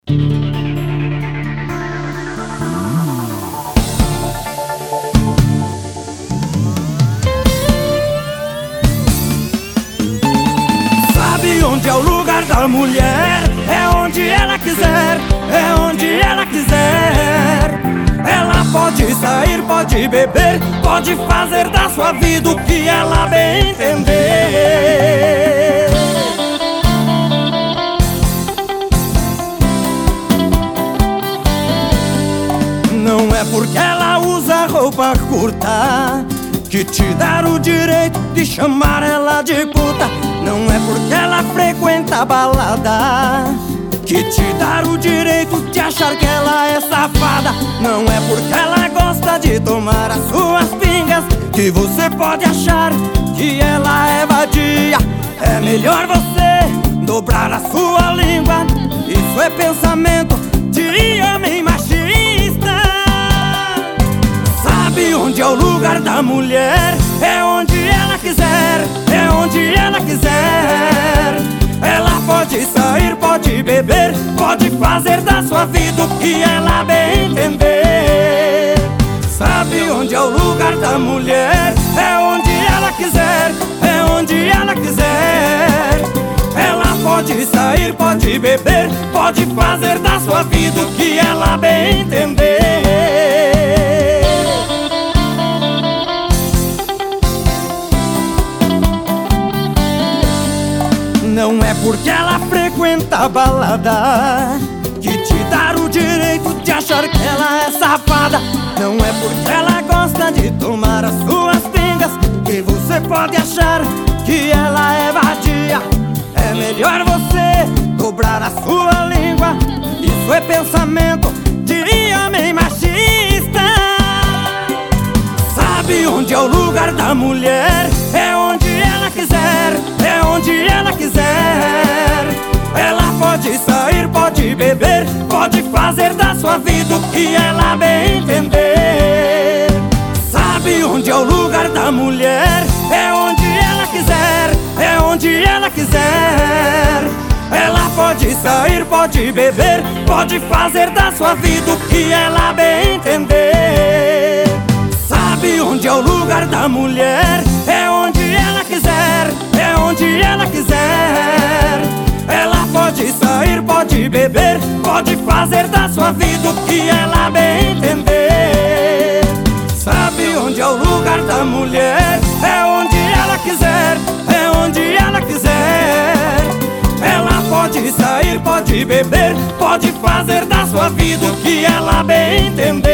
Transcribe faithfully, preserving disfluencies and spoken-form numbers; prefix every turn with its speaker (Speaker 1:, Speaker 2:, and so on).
Speaker 1: Sabe onde é o lugar da mulher? É onde ela quiser, é onde ela quiser. Ela pode sair, pode beber, pode fazer da sua vida o que ela bem entender. Não é porque ela usa roupa curta que te dá o direito de chamar ela de puta. Não é porque ela frequenta a balada que te dá o direito de achar que ela é safada. Não é porque ela gosta de tomar as suas pingas que você pode achar que ela é vadia. É melhor você dobrar a sua língua. Isso é pensamento de homem machista. Sabe onde é o lugar da mulher? É onde ela quiser, é onde ela quiser. Ela pode sair, pode beber, pode fazer da sua vida o que ela bem entender. Sabe onde é o lugar da mulher? É onde ela quiser, é onde ela quiser. Ela pode sair, pode beber, pode fazer da sua vida o que ela bem entender. Não é porque ela frequenta a balada que te dá o direito de achar que ela é safada. Não é porque ela gosta de tomar as suas pingas que você pode achar que ela é vadia. É melhor você dobrar a sua língua. Isso é pensamento de homem machista. Sabe onde é o lugar da mulher? É onde ela quiser, é onde ela quiser. Ela pode sair, pode beber, pode fazer da sua vida o que ela bem entender. Sabe onde é o lugar da mulher? É onde ela quiser, é onde ela quiser. Ela pode sair, pode beber, pode fazer da sua vida o que ela bem entender. Sabe onde é o lugar da mulher? É onde ela quiser, é onde ela quiser. Ela pode sair, pode beber, pode fazer da sua vida o que ela bem entender. Sabe onde é o lugar da mulher? É onde ela quiser, é onde ela quiser. Ela pode sair, pode beber, pode fazer da sua vida o que ela bem entender.